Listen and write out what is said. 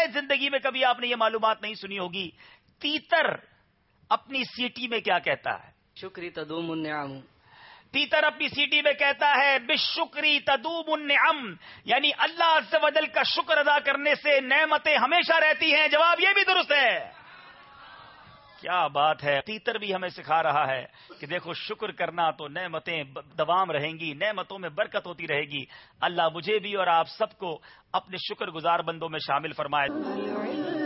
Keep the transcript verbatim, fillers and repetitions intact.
शायद जिंदगी में कभी आपने ये मालूमात नहीं सुनी होगी, तीतर अपनी सीटी में क्या कहता है? शुक्री तदूमुन निअम। तीतर अपनी सीटी में कहता है बिशुक्री तदूमुन निअम, यानी अल्लाह अज़्ज़ व जल का शुक्र अदा करने से नेमतें हमेशा रहती हैं। जवाब ये भी दुरुस्त है। क्या बात है। तीतर भी हमें सिखा रहा है कि देखो शुक्र करना तो नेमतें दवाम रहेंगी, नेमतों में बरकत होती रहेगी। अल्लाह मुझे भी और आप सबको अपने शुक्रगुजार बंदों में शामिल फरमाए।